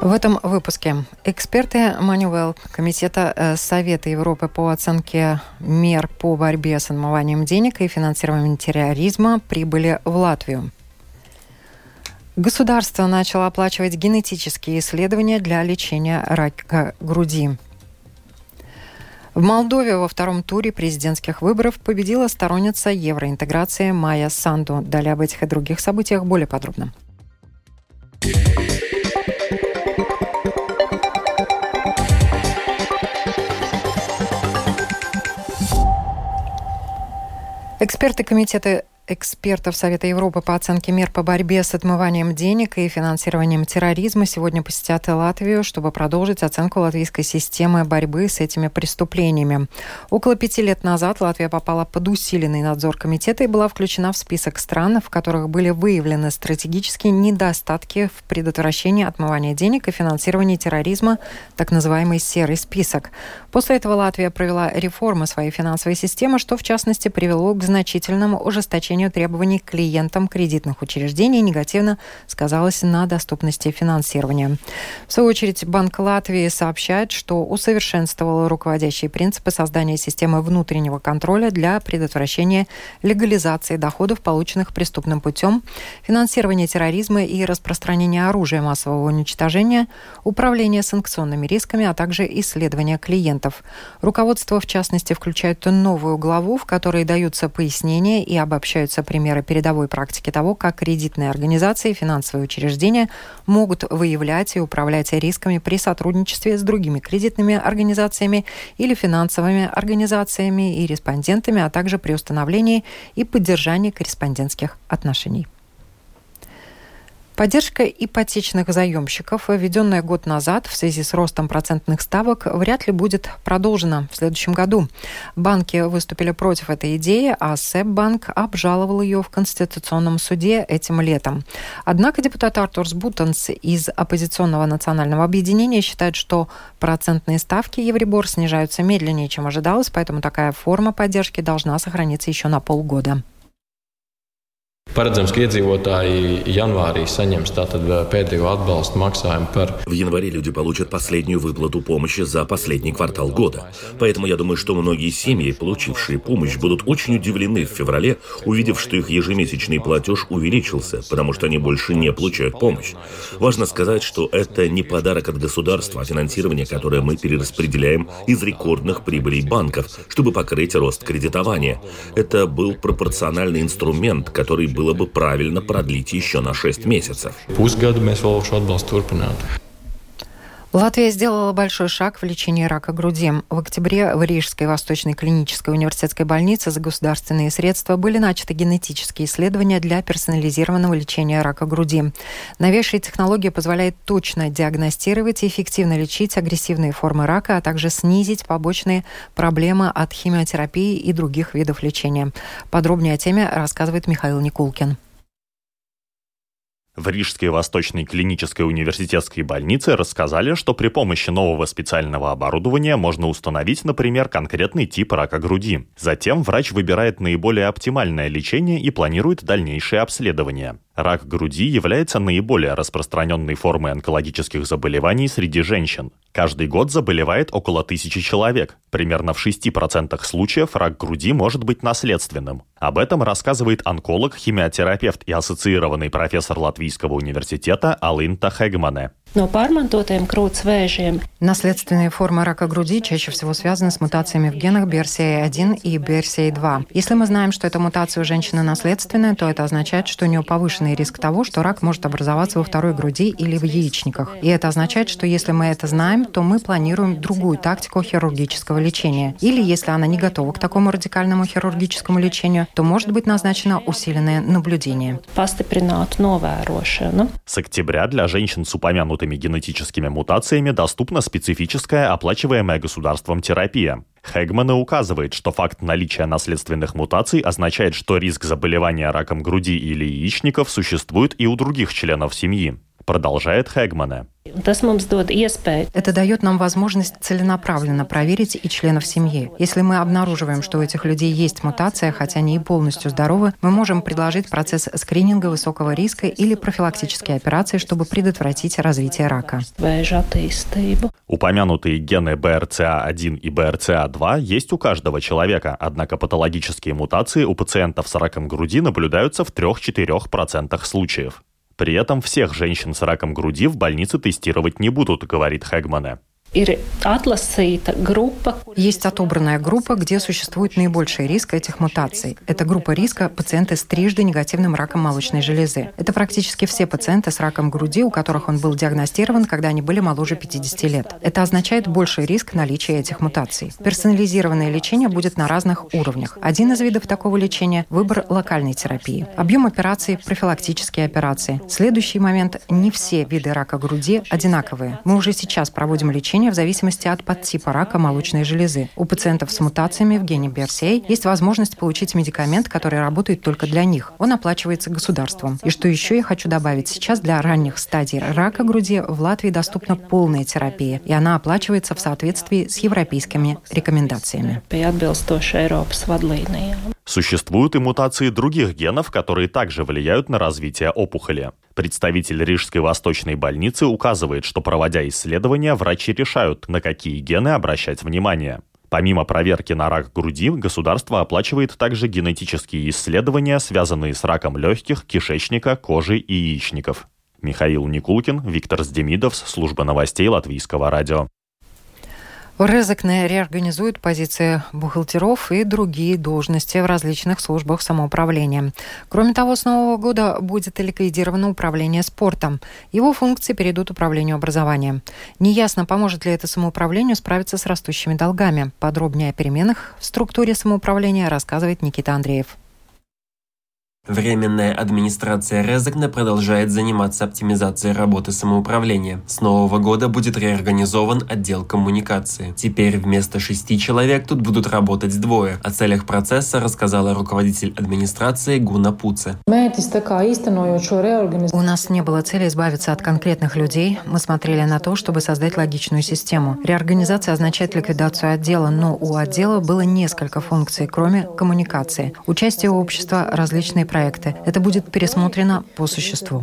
В этом выпуске эксперты Манювел, Комитета Совета Европы по оценке мер по борьбе с отмыванием денег и финансированием терроризма прибыли в Латвию. Государство начало оплачивать генетические исследования для лечения рака груди. В Молдове во втором туре президентских выборов победила сторонница евроинтеграции Майя Санду. Далее об этих и других событиях более подробно. Эксперты Комитета экспертов Совета Европы по оценке мер по борьбе с отмыванием денег и финансированием терроризма сегодня посетят Латвию, чтобы продолжить оценку латвийской системы борьбы с этими преступлениями. Около 5 лет назад Латвия попала под усиленный надзор комитета и была включена в список стран, в которых были выявлены стратегические недостатки в предотвращении отмывания денег и финансировании терроризма, так называемый серый список. После этого Латвия провела реформы своей финансовой системы, что в частности привело к значительному ужесточению требований к клиентам кредитных учреждений и негативно сказалось на доступности финансирования. В свою очередь, Банк Латвии сообщает, что усовершенствовал руководящие принципы создания системы внутреннего контроля для предотвращения легализации доходов, полученных преступным путем, финансирования терроризма и распространения оружия массового уничтожения, управления санкционными рисками, а также исследования клиентов. Руководство, в частности, включает новую главу, в которой даются пояснения и обобщаются примеры передовой практики того, как кредитные организации и финансовые учреждения могут выявлять и управлять рисками при сотрудничестве с другими кредитными организациями или финансовыми организациями и респондентами, а также при установлении и поддержании корреспондентских отношений. Поддержка ипотечных заемщиков, введенная год назад в связи с ростом процентных ставок, вряд ли будет продолжена в следующем году. Банки выступили против этой идеи, а СЭБ-банк обжаловал ее в Конституционном суде этим летом. Однако депутат Артурс Бутанс из оппозиционного национального объединения считает, что процентные ставки Еврибор снижаются медленнее, чем ожидалось, поэтому такая форма поддержки должна сохраниться еще на полгода. Paredzams, ka iedzīvotāji janvārī saņems tātad pēdējo atbalstu maksājumu par... В январе люди получат последнюю выплату помощи за последний квартал года. Поэтому я думаю, что многие семьи, получившие помощь, будут очень удивлены в феврале, увидев, что их ежемесячный платеж увеличился, потому что они больше не получают помощь. Важно сказать, что это не подарок от государства, а финансирование, которое мы перераспределяем из рекордных прибылей банков, чтобы покрыть рост кредитования. Это был пропорциональный инструмент, который было бы правильно продлить еще на 6 месяцев. Латвия сделала большой шаг в лечении рака груди. В октябре в Рижской Восточной клинической университетской больнице за государственные средства были начаты генетические исследования для персонализированного лечения рака груди. Новейшая технология позволяет точно диагностировать и эффективно лечить агрессивные формы рака, а также снизить побочные проблемы от химиотерапии и других видов лечения. Подробнее о теме рассказывает Михаил Никулкин. В Рижской Восточной клинической университетской больнице рассказали, что при помощи нового специального оборудования можно установить, например, конкретный тип рака груди. Затем врач выбирает наиболее оптимальное лечение и планирует дальнейшие обследования. Рак груди является наиболее распространенной формой онкологических заболеваний среди женщин. Каждый год заболевает около 1000 человек. Примерно в 6% случаев рак груди может быть наследственным. Об этом рассказывает онколог, химиотерапевт и ассоциированный профессор Латвийского университета Алинта Хегмане. Наследственные формы рака груди чаще всего связаны с мутациями в генах BRCA1 и BRCA2. Если мы знаем, что эта мутация у женщины наследственная, то это означает, что у нее повышенный риск того, что рак может образоваться во второй груди или в яичниках. И это означает, что если мы это знаем, то мы планируем другую тактику хирургического лечения. Или если она не готова к такому радикальному хирургическому лечению, то может быть назначено усиленное наблюдение. С октября для женщин с упомянутыми генетическими мутациями доступна специфическая, оплачиваемая государством терапия. Хегмане указывает, что факт наличия наследственных мутаций означает, что риск заболевания раком груди или яичников существует и у других членов семьи. Продолжает Хегмане. Это дает нам возможность целенаправленно проверить и членов семьи. Если мы обнаруживаем, что у этих людей есть мутация, хотя они и полностью здоровы, мы можем предложить процесс скрининга высокого риска или профилактические операции, чтобы предотвратить развитие рака. Упомянутые гены BRCA1 и BRCA2 есть у каждого человека, однако патологические мутации у пациентов с раком груди наблюдаются в 3-4% случаев. При этом всех женщин с раком груди в больнице тестировать не будут, говорит Хэгмане. Есть отобранная группа, где существует наибольший риск этих мутаций. Это группа риска пациенты с трижды негативным раком молочной железы. Это практически все пациенты с раком груди, у которых он был диагностирован, когда они были моложе 50 лет. Это означает больший риск наличия этих мутаций. Персонализированное лечение будет на разных уровнях. Один из видов такого лечения – выбор локальной терапии. Объем операций, профилактические операции. Следующий момент – не все виды рака груди одинаковые. Мы уже сейчас проводим лечение в зависимости от подтипа рака молочной железы. У пациентов с мутациями в гене BRCA есть возможность получить медикамент, который работает только для них. Он оплачивается государством. И что еще я хочу добавить, сейчас для ранних стадий рака груди в Латвии доступна полная терапия, и она оплачивается в соответствии с европейскими рекомендациями. Существуют и мутации других генов, которые также влияют на развитие опухоли. Представитель Рижской Восточной больницы указывает, что, проводя исследования, врачи решают, на какие гены обращать внимание. Помимо проверки на рак груди, государство оплачивает также генетические исследования, связанные с раком легких, кишечника, кожи и яичников. Михаил Никулкин, Виктор Сдемидовс, служба новостей Латвийского радио. В Резекне реорганизуют позиции бухгалтеров и другие должности в различных службах самоуправления. Кроме того, с нового года будет ликвидировано управление спортом. Его функции перейдут управлению образованием. Неясно, поможет ли это самоуправлению справиться с растущими долгами. Подробнее о переменах в структуре самоуправления рассказывает Никита Андреев. Временная администрация Резекне продолжает заниматься оптимизацией работы самоуправления. С нового года будет реорганизован отдел коммуникации. Теперь вместо 6 человек тут будут работать 2. О целях процесса рассказала руководитель администрации Гуна Пуце. У нас не было цели избавиться от конкретных людей. Мы смотрели на то, чтобы создать логичную систему. Реорганизация означает ликвидацию отдела, но у отдела было несколько функций, кроме коммуникации. Участие общества, различные проекты. Это будет пересмотрено по существу.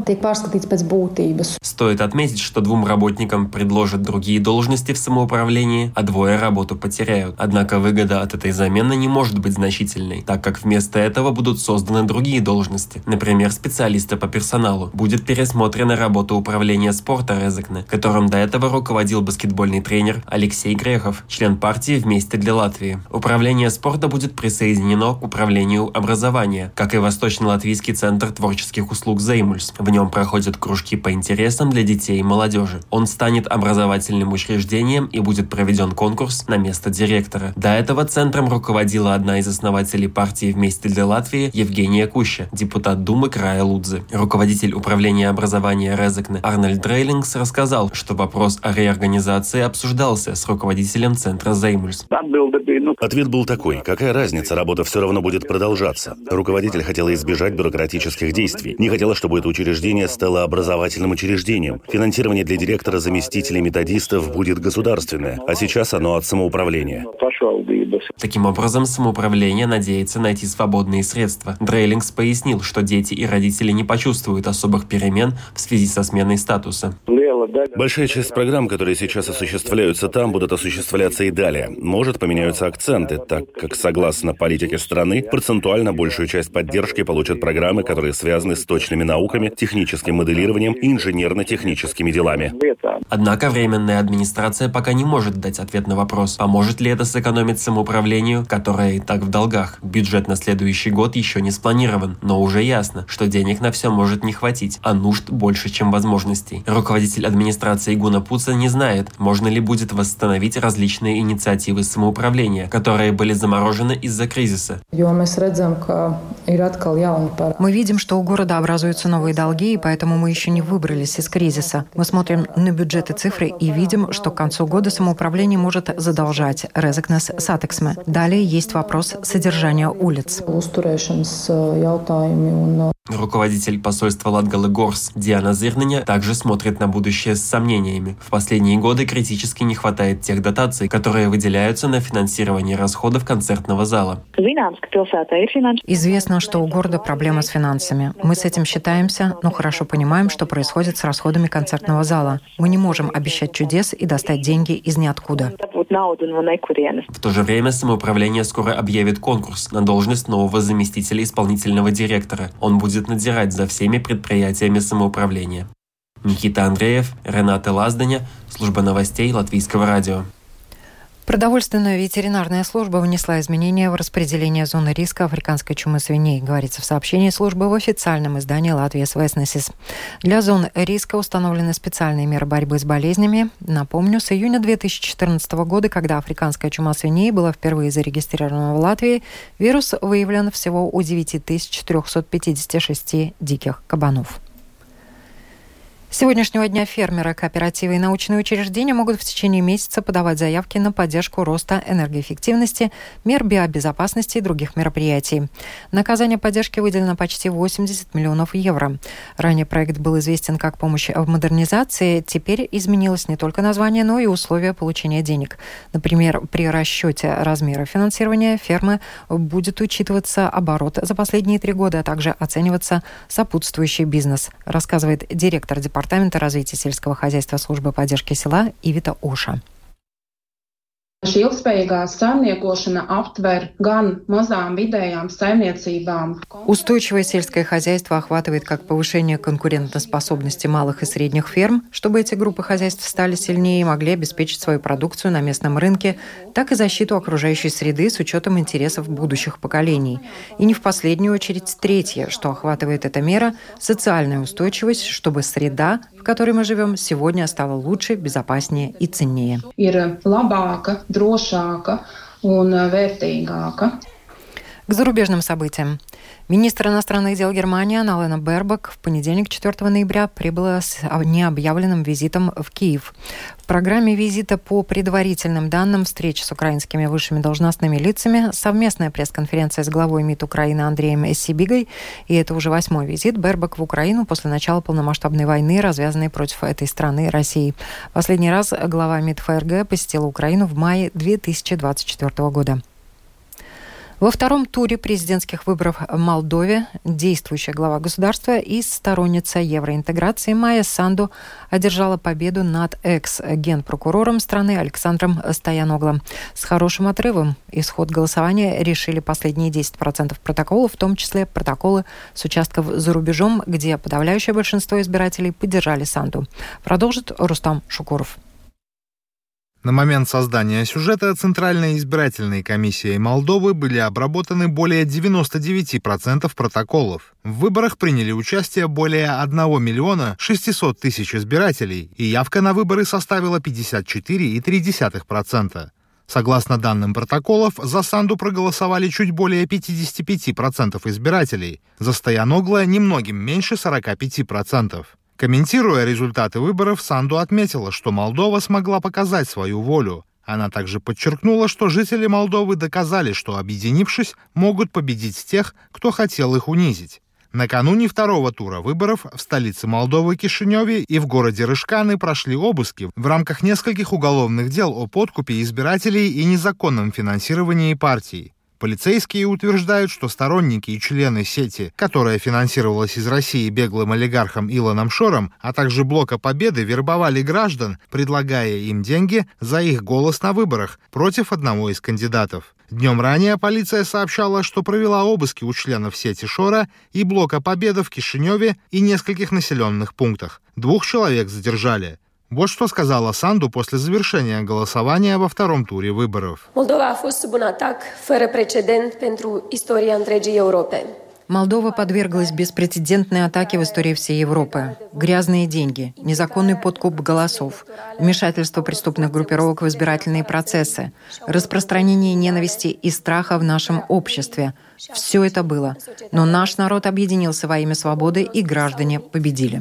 Стоит отметить, что 2 работникам предложат другие должности в самоуправлении, а 2 работу потеряют. Однако выгода от этой замены не может быть значительной, так как вместо этого будут созданы другие должности. Например, специалиста по персоналу. Будет пересмотрена работа управления спорта Резекне, которым до этого руководил баскетбольный тренер Алексей Грехов, член партии «Вместе для Латвии». Управление спорта будет присоединено к управлению образования, как и Восточно-Латвийский центр творческих услуг «Зеймульс». В нем проходят кружки по интересам для детей и молодежи. Он станет образовательным учреждением и будет проведен конкурс на место директора. До этого центром руководила одна из основателей партии «Вместе для Латвии» Евгения Куща, депутат Думы края Лудзы. Руководитель управления образования Резекне Арнольд Дрейлингс рассказал, что вопрос о реорганизации обсуждался с руководителем центра «Зеймульс». Ответ был такой: какая разница, работа все равно будет продолжаться. Руководитель хотела избежать бюрократических действий. Не хотела, чтобы это учреждение стало образовательным учреждением. Финансирование для директора, заместителей, методистов будет государственное, а сейчас оно от самоуправления. Таким образом, самоуправление надеется найти свободные средства. Дрейлингс пояснил, что дети и родители не почувствуют особых перемен в связи со сменой статуса. Большая часть программ, которые сейчас осуществляются там, будут осуществляться и далее. Может, поменяются акценты, так как, согласно политике страны, процентуально большую часть поддержки получат программы, которые связаны с точными науками, техническим моделированием и инженерно-техническими делами. Однако временная администрация пока не может дать ответ на вопрос, поможет ли это сэкономить самоуправлению, которое и так в долгах. Бюджет на следующий год еще не спланирован, но уже ясно, что денег на все может не хватить, а нужд больше, чем возможностей. Руководитель администрации Гуна Пуца не знает, можно ли будет восстановить различные инициативы самоуправления, которые были заморожены из-за кризиса. Мы видим, что у города образуются новые долги, и поэтому мы еще не выбрались из кризиса. Мы смотрим на бюджеты цифры и видим, что к концу года самоуправление может задолжать Резекнес Сатексме. Далее есть вопрос содержания улиц. Руководитель посольства Латгалы Горс Диана Зирнаня также смотрит на будущее с сомнениями. В последние годы критически не хватает тех дотаций, которые выделяются на финансирование расходов концертного зала. Известно, что у города проблема с финансами. Мы с этим считаемся, но хорошо понимаем, что происходит с расходами концертного зала. Мы не можем обещать чудес и достать деньги из ниоткуда. В то же время самоуправление скоро объявит конкурс на должность нового заместителя исполнительного директора. Он будет надзирать за всеми предприятиями самоуправления. Никита Андреев, Рената Лазданя, служба новостей Латвийского радио. Продовольственная ветеринарная служба внесла изменения в распределение зоны риска африканской чумы свиней, говорится в сообщении службы в официальном издании «Латвijas Vēstnesis». Для зон риска установлены специальные меры борьбы с болезнями. Напомню, с июня 2014 года, когда африканская чума свиней была впервые зарегистрирована в Латвии, вирус выявлен всего у 9356 диких кабанов. С сегодняшнего дня фермеры, кооперативы и научные учреждения могут в течение месяца подавать заявки на поддержку роста энергоэффективности, мер биобезопасности и других мероприятий. На оказание поддержки выделено почти 80 миллионов евро. Ранее проект был известен как помощь в модернизации. Теперь изменилось не только название, но и условия получения денег. Например, при расчете размера финансирования фермы будет учитываться оборот за последние 3 года, а также оцениваться сопутствующий бизнес, рассказывает директор Департамента развития сельского хозяйства службы поддержки села Ивита Оша. Устойчивое сельское хозяйство охватывает как повышение конкурентоспособности малых и средних ферм, чтобы эти группы хозяйств стали сильнее и могли обеспечить свою продукцию на местном рынке, так и защиту окружающей среды с учетом интересов будущих поколений. И не в последнюю очередь третье, что охватывает эта мера – социальная устойчивость, чтобы среда, в которой мы живем, сегодня стала лучше, безопаснее и ценнее. К зарубежным событиям. Министр иностранных дел Германии Анна-Лена Бербок в понедельник, 4 ноября, прибыла с необъявленным визитом в Киев. В программе визита по предварительным данным встреч с украинскими высшими должностными лицами, совместная пресс-конференция с главой МИД Украины Андреем Эссибигой, и это уже 8-й визит Бербок в Украину после начала полномасштабной войны, развязанной против этой страны России. Последний раз глава МИД ФРГ посетила Украину в мае 2024 года. Во втором туре президентских выборов в Молдове действующая глава государства и сторонница евроинтеграции Майя Санду одержала победу над экс-генпрокурором страны Александром Стояногло. С хорошим отрывом исход голосования решили последние 10% протоколов, в том числе протоколы с участков за рубежом, где подавляющее большинство избирателей поддержали Санду. Продолжит Рустам Шукуров. На момент создания сюжета Центральной избирательной комиссией Молдовы были обработаны более 99% протоколов. В выборах приняли участие более 1 миллиона 600 тысяч избирателей, и явка на выборы составила 54,3%. Согласно данным протоколов, за Санду проголосовали чуть более 55% избирателей, за Стояногло немногим меньше 45%. Комментируя результаты выборов, Санду отметила, что Молдова смогла показать свою волю. Она также подчеркнула, что жители Молдовы доказали, что, объединившись, могут победить тех, кто хотел их унизить. Накануне второго тура выборов в столице Молдовы Кишиневе и в городе Рышканы прошли обыски в рамках нескольких уголовных дел о подкупе избирателей и незаконном финансировании партий. Полицейские утверждают, что сторонники и члены сети, которая финансировалась из России беглым олигархом Илоном Шором, а также Блока Победы, вербовали граждан, предлагая им деньги за их голос на выборах против одного из кандидатов. Днем ранее полиция сообщала, что провела обыски у членов сети Шора и Блока Победы в Кишиневе и нескольких населенных пунктах. 2 человек задержали. Вот что сказала Санду после завершения голосования во втором туре выборов. Moldova a fost sub un atac fără precedent pentru istoria întregii Europe. Молдова подверглась беспрецедентной атаке в истории всей Европы. Грязные деньги, незаконный подкуп голосов, вмешательство преступных группировок в избирательные процессы, распространение ненависти и страха в нашем обществе. Все это было. Но наш народ объединился во имя свободы, и граждане победили.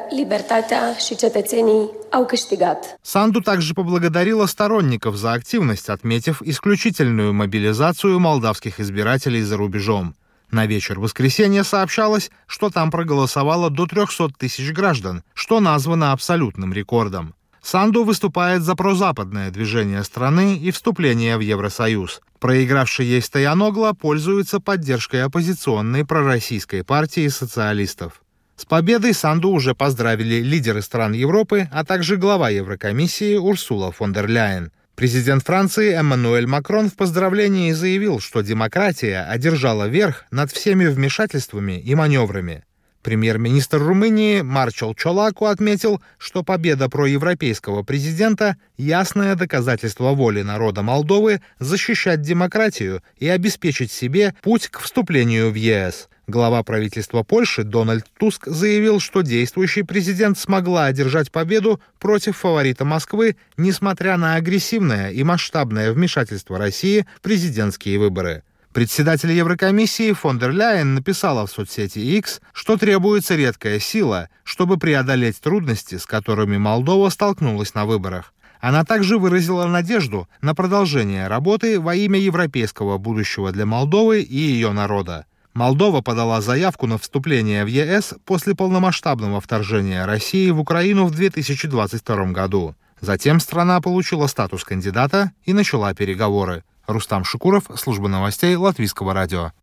Санду также поблагодарила сторонников за активность, отметив исключительную мобилизацию молдавских избирателей за рубежом. На вечер воскресенья сообщалось, что там проголосовало до 300 тысяч граждан, что названо абсолютным рекордом. Санду выступает за прозападное движение страны и вступление в Евросоюз. Проигравший ей Стояногло пользуется поддержкой оппозиционной пророссийской партии социалистов. С победой Санду уже поздравили лидеры стран Европы, а также глава Еврокомиссии Урсула фон дер Ляйен. Президент Франции Эммануэль Макрон в поздравлении заявил, что демократия одержала верх над всеми вмешательствами и маневрами. Премьер-министр Румынии Марчел Чолаку отметил, что победа проевропейского президента – ясное доказательство воли народа Молдовы защищать демократию и обеспечить себе путь к вступлению в ЕС. Глава правительства Польши Дональд Туск заявил, что действующий президент смогла одержать победу против фаворита Москвы, несмотря на агрессивное и масштабное вмешательство России в президентские выборы. Председатель Еврокомиссии фон дер Ляйен написала в соцсети X, что требуется редкая сила, чтобы преодолеть трудности, с которыми Молдова столкнулась на выборах. Она также выразила надежду на продолжение работы во имя европейского будущего для Молдовы и ее народа. Молдова подала заявку на вступление в ЕС после полномасштабного вторжения России в Украину в 2022 году. Затем страна получила статус кандидата и начала переговоры. Рустам Шукуров, служба новостей Латвийского радио.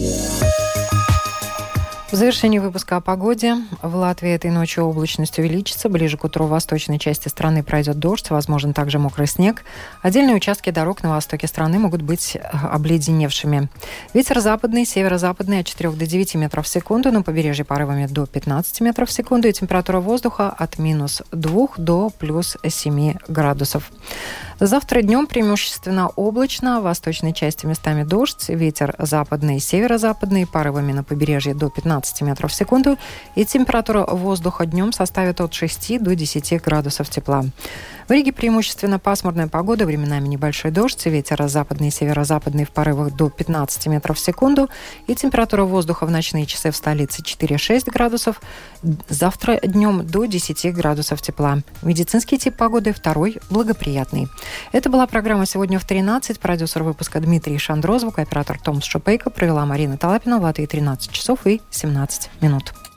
В завершении выпуска о погоде. В Латвии этой ночью облачность увеличится. Ближе к утру в восточной части страны пройдет дождь, возможен также мокрый снег. Отдельные участки дорог на востоке страны могут быть обледеневшими. Ветер западный, северо-западный от 4 до 9 метров в секунду, на побережье порывами до 15 метров в секунду, и температура воздуха от минус 2 до плюс 7 градусов. Завтра днем преимущественно облачно, в восточной части местами дождь, ветер западный, северо-западный, порывами на побережье до 15 метров в секунду, и температура воздуха днем составит от 6 до 10 градусов тепла. В Риге преимущественно пасмурная погода, временами небольшой дождь, ветер западный и северо-западный в порывах до 15 метров в секунду, и температура воздуха в ночные часы в столице 4-6 градусов, завтра днем до 10 градусов тепла. Медицинский тип погоды второй, благоприятный. Это была программа «Сегодня в 13». Продюсер выпуска Дмитрий Шандро, звукооператор Томс Шопейко, провела Марина Талапина. В Латвии 13 часов и 17 минут.